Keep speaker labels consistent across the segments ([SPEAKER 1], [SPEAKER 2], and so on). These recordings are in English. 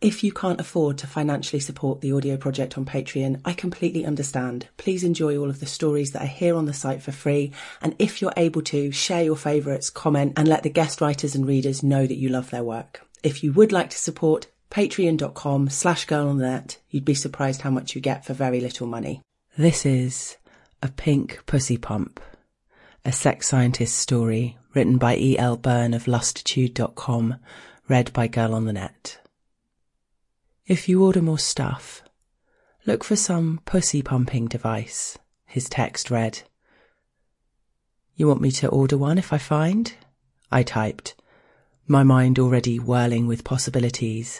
[SPEAKER 1] If you can't afford to financially support the audio project on Patreon, I completely understand. Please enjoy all of the stories that are here on the site for free. And if you're able to, share your favourites, comment, and let the guest writers and readers know that you love their work. If you would like to support, patreon.com/girlonthenet. You'd be surprised how much you get for very little money. This is A Pink Pussy Pump, a sex scientist story written by E.L. Byrne of Lustitude.com, read by Girl on the Net. If you order more stuff, look for some pussy pumping device, his text read. You want me to order one if I find? I typed, my mind already whirling with possibilities.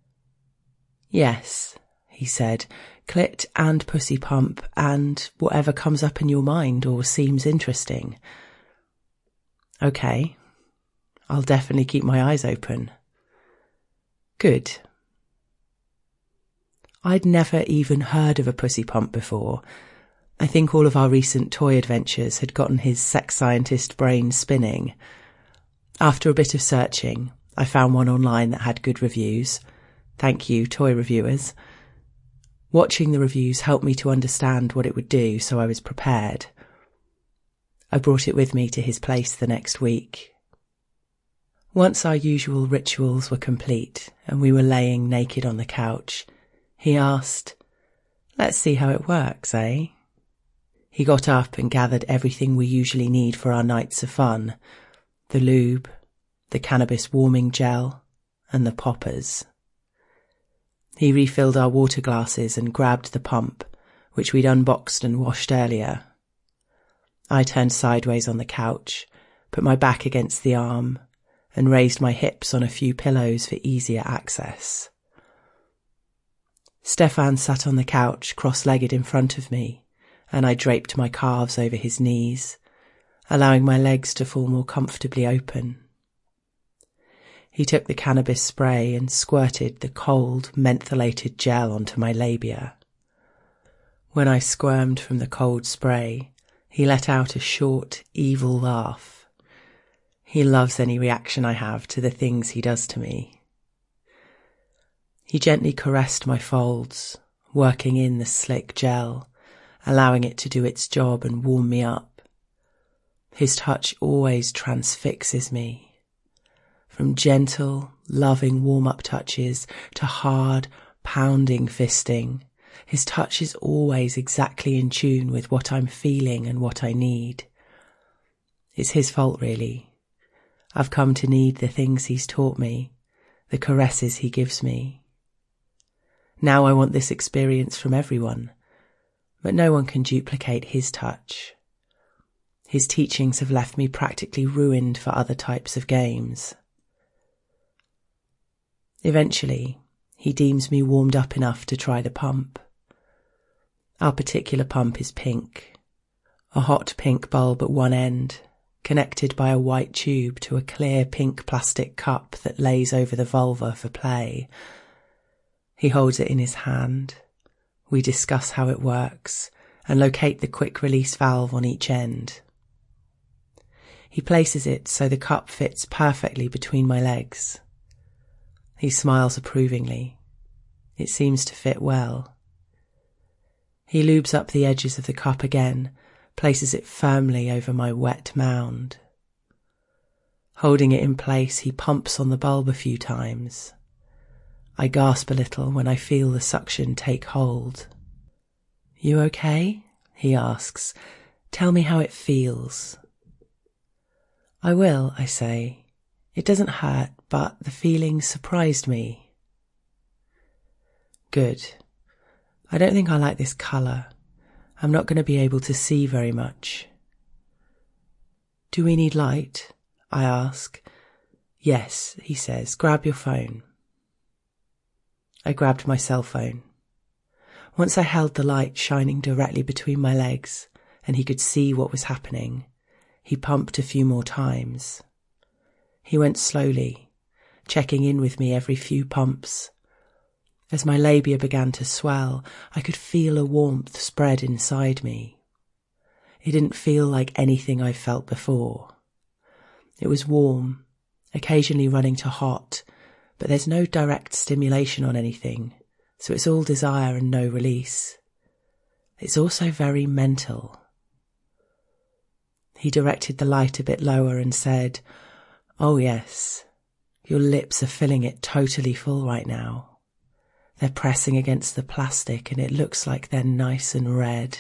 [SPEAKER 1] Yes, he said, clit and pussy pump and whatever comes up in your mind or seems interesting. Okay, I'll definitely keep my eyes open. Good. I'd never even heard of a pussy pump before. I think all of our recent toy adventures had gotten his sex scientist brain spinning. After a bit of searching, I found one online that had good reviews. Thank you, toy reviewers. Watching the reviews helped me to understand what it would do, so I was prepared. I brought it with me to his place the next week. Once our usual rituals were complete and we were laying naked on the couch, he asked, let's see how it works, eh? He got up and gathered everything we usually need for our nights of fun, the lube, the cannabis warming gel, and the poppers. He refilled our water glasses and grabbed the pump, which we'd unboxed and washed earlier. I turned sideways on the couch, put my back against the arm, and raised my hips on a few pillows for easier access. Stefan sat on the couch cross-legged in front of me, and I draped my calves over his knees, allowing my legs to fall more comfortably open. He took the cannabis spray and squirted the cold, mentholated gel onto my labia. When I squirmed from the cold spray, he let out a short, evil laugh. He loves any reaction I have to the things he does to me. He gently caressed my folds, working in the slick gel, allowing it to do its job and warm me up. His touch always transfixes me. From gentle, loving warm-up touches to hard, pounding fisting, his touch is always exactly in tune with what I'm feeling and what I need. It's his fault, really. I've come to need the things he's taught me, the caresses he gives me. Now I want this experience from everyone, but no one can duplicate his touch. His teachings have left me practically ruined for other types of games. Eventually, he deems me warmed up enough to try the pump. Our particular pump is pink, a hot pink bulb at one end, connected by a white tube to a clear pink plastic cup that lays over the vulva for play. He holds it in his hand. We discuss how it works and locate the quick release valve on each end. He places it so the cup fits perfectly between my legs. He smiles approvingly. It seems to fit well. He lubes up the edges of the cup again, places it firmly over my wet mound. Holding it in place, he pumps on the bulb a few times. I gasp a little when I feel the suction take hold. You okay? He asks. Tell me how it feels. I will, I say. It doesn't hurt, but the feeling surprised me. Good. I don't think I like this colour. I'm not going to be able to see very much. Do we need light? I ask. Yes, he says. Grab your phone. I grabbed my cell phone. Once I held the light shining directly between my legs and he could see what was happening, he pumped a few more times. He went slowly, checking in with me every few pumps. As my labia began to swell, I could feel a warmth spread inside me. It didn't feel like anything I've felt before. It was warm, occasionally running to hot, but there's no direct stimulation on anything, so it's all desire and no release. It's also very mental. He directed the light a bit lower and said, "Oh yes, your lips are filling it totally full right now. They're pressing against the plastic and it looks like they're nice and red."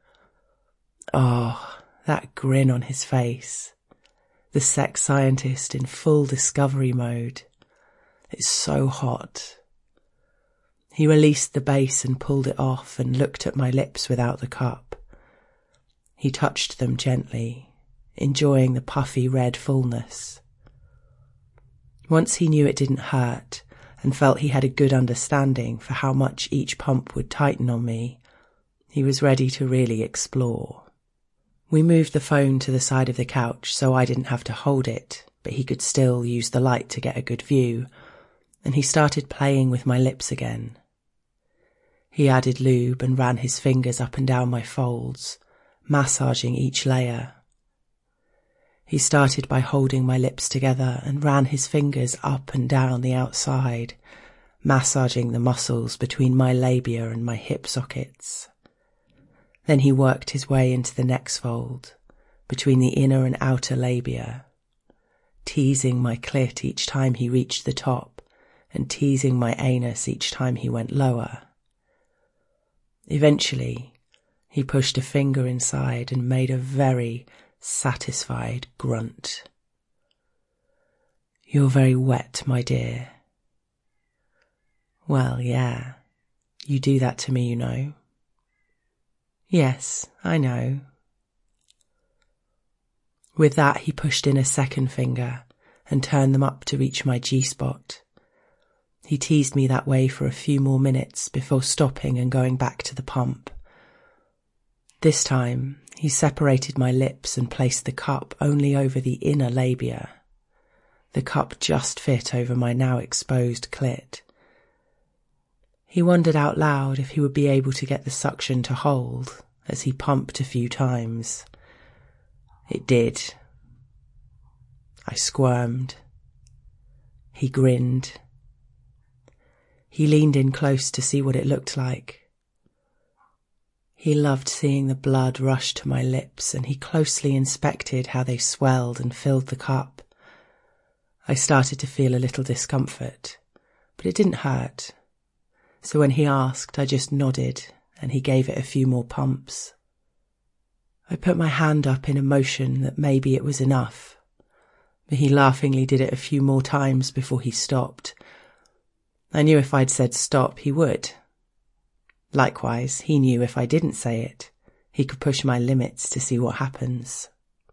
[SPEAKER 1] Oh, that grin on his face. The sex scientist in full discovery mode. It's so hot. He released the base and pulled it off and looked at my lips without the cup. He touched them gently, enjoying the puffy red fullness. Once he knew it didn't hurt and felt he had a good understanding for how much each pump would tighten on me, he was ready to really explore. We moved the phone to the side of the couch so I didn't have to hold it, but he could still use the light to get a good view, and he started playing with my lips again. He added lube and ran his fingers up and down my folds, massaging each layer. He started by holding my lips together and ran his fingers up and down the outside, massaging the muscles between my labia and my hip sockets. Then he worked his way into the next fold, between the inner and outer labia, teasing my clit each time he reached the top and teasing my anus each time he went lower. Eventually, he pushed a finger inside and made a very satisfied grunt. "You're very wet, my dear." "Well, yeah, you do that to me, you know." "Yes, I know." With that, he pushed in a second finger and turned them up to reach my G-spot. He teased me that way for a few more minutes before stopping and going back to the pump. This time, he separated my lips and placed the cup only over the inner labia. The cup just fit over my now exposed clit. He wondered out loud if he would be able to get the suction to hold as he pumped a few times. It did. I squirmed. He grinned. He leaned in close to see what it looked like. He loved seeing the blood rush to my lips, and he closely inspected how they swelled and filled the cup. I started to feel a little discomfort, but it didn't hurt. So when he asked, I just nodded, and he gave it a few more pumps. I put my hand up in a motion that maybe it was enough, but he laughingly did it a few more times before he stopped. I knew if I'd said stop, he would. Likewise, he knew if I didn't say it, he could push my limits to see what happens.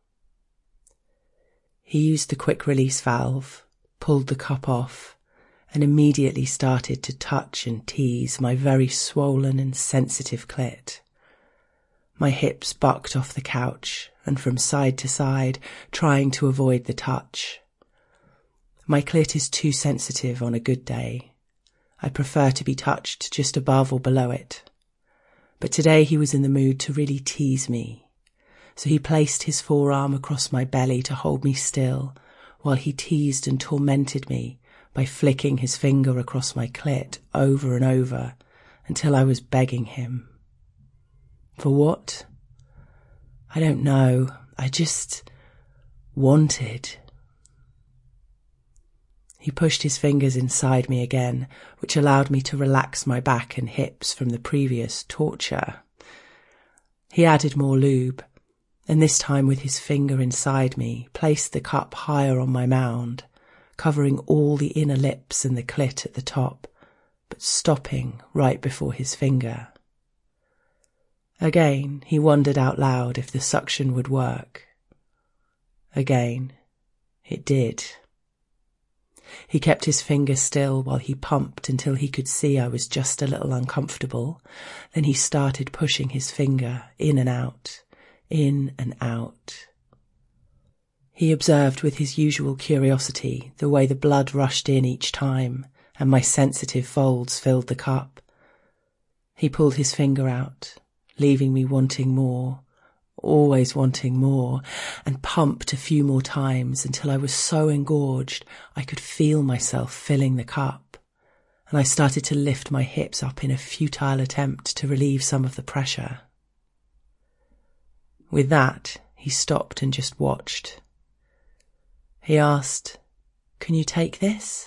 [SPEAKER 1] He used the quick release valve, pulled the cup off, and immediately started to touch and tease my very swollen and sensitive clit. My hips bucked off the couch and from side to side, trying to avoid the touch. My clit is too sensitive on a good day. I prefer to be touched just above or below it. But today he was in the mood to really tease me, so he placed his forearm across my belly to hold me still while he teased and tormented me by flicking his finger across my clit over and over until I was begging him. For what? I don't know. I just wanted. He pushed his fingers inside me again, which allowed me to relax my back and hips from the previous torture. He added more lube, and this time with his finger inside me, placed the cup higher on my mound, covering all the inner lips and the clit at the top, but stopping right before his finger. Again, he wondered out loud if the suction would work. Again, it did. He kept his finger still while he pumped until he could see I was just a little uncomfortable. Then he started pushing his finger in and out, in and out. He observed with his usual curiosity the way the blood rushed in each time and my sensitive folds filled the cup. He pulled his finger out, leaving me wanting more, always wanting more, and pumped a few more times until I was so engorged I could feel myself filling the cup, and I started to lift my hips up in a futile attempt to relieve some of the pressure. With that, he stopped and just watched. He asked, "Can you take this?"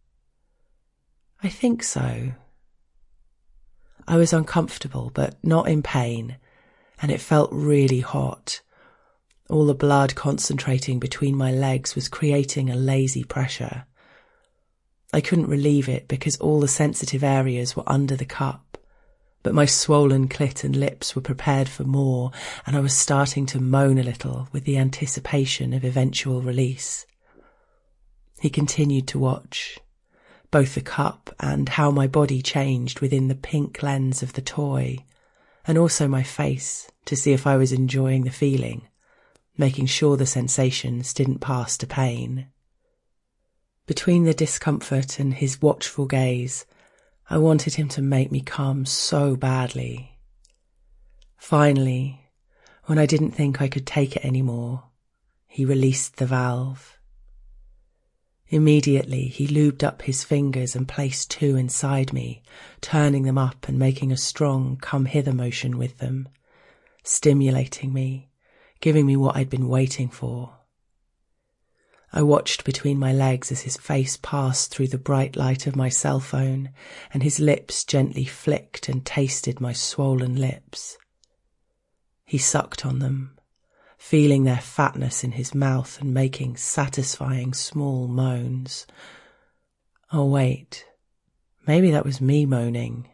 [SPEAKER 1] "I think so." I was uncomfortable, but not in pain, and it felt really hot. All the blood concentrating between my legs was creating a lazy pressure. I couldn't relieve it because all the sensitive areas were under the cup, but my swollen clit and lips were prepared for more, and I was starting to moan a little with the anticipation of eventual release. He continued to watch, both the cup and how my body changed within the pink lens of the toy, and also my face to see if I was enjoying the feeling, making sure the sensations didn't pass to pain. Between the discomfort and his watchful gaze, I wanted him to make me come so badly. Finally, when I didn't think I could take it anymore, he released the valve. Immediately, he lubed up his fingers and placed 2 inside me, turning them up and making a strong come-hither motion with them, stimulating me, giving me what I'd been waiting for. I watched between my legs as his face passed through the bright light of my cell phone, and his lips gently flicked and tasted my swollen lips. He sucked on them, feeling their fatness in his mouth and making satisfying small moans. Oh wait, maybe that was me moaning.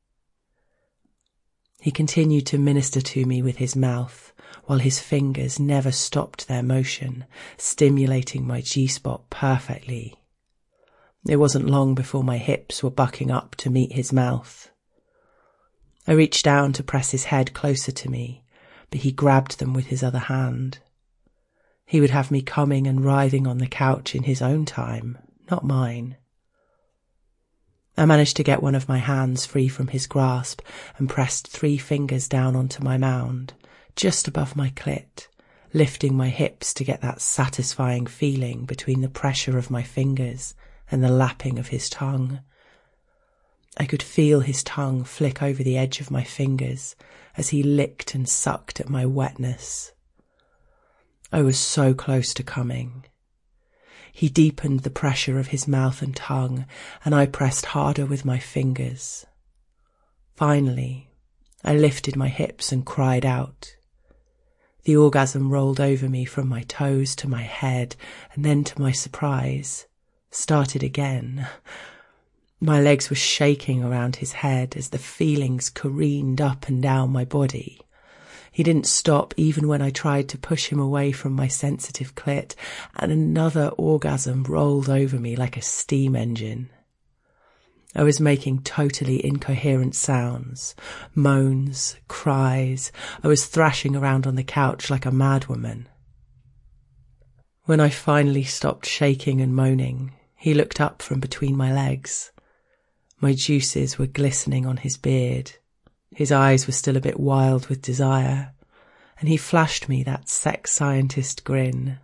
[SPEAKER 1] He continued to minister to me with his mouth, while his fingers never stopped their motion, stimulating my G-spot perfectly. It wasn't long before my hips were bucking up to meet his mouth. I reached down to press his head closer to me, but he grabbed them with his other hand. He would have me coming and writhing on the couch in his own time, not mine. I managed to get one of my hands free from his grasp and pressed 3 fingers down onto my mound, just above my clit, lifting my hips to get that satisfying feeling between the pressure of my fingers and the lapping of his tongue. I could feel his tongue flick over the edge of my fingers as he licked and sucked at my wetness. I was so close to coming. He deepened the pressure of his mouth and tongue, and I pressed harder with my fingers. Finally, I lifted my hips and cried out. The orgasm rolled over me from my toes to my head, and then, to my surprise, started again. My legs were shaking around his head as the feelings careened up and down my body. He didn't stop even when I tried to push him away from my sensitive clit, and another orgasm rolled over me like a steam engine. I was making totally incoherent sounds, moans, cries. I was thrashing around on the couch like a madwoman. When I finally stopped shaking and moaning, he looked up from between my legs. My juices were glistening on his beard. His eyes were still a bit wild with desire, and he flashed me that sex scientist grin.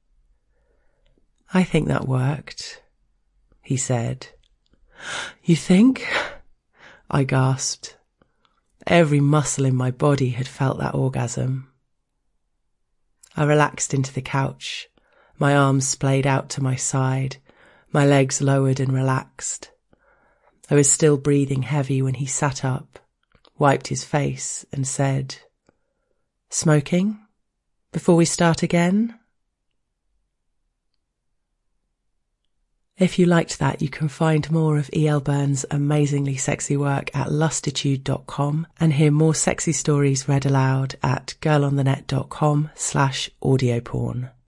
[SPEAKER 1] "I think that worked," he said. "You think?" I gasped. Every muscle in my body had felt that orgasm. I relaxed into the couch, my arms splayed out to my side, my legs lowered and relaxed. I was still breathing heavy when he sat up, wiped his face and said, "Smoking? Before we start again?" If you liked that, you can find more of E.L. Burns' amazingly sexy work at lustitude.com and hear more sexy stories read aloud at girlonthenet.com/audioporn.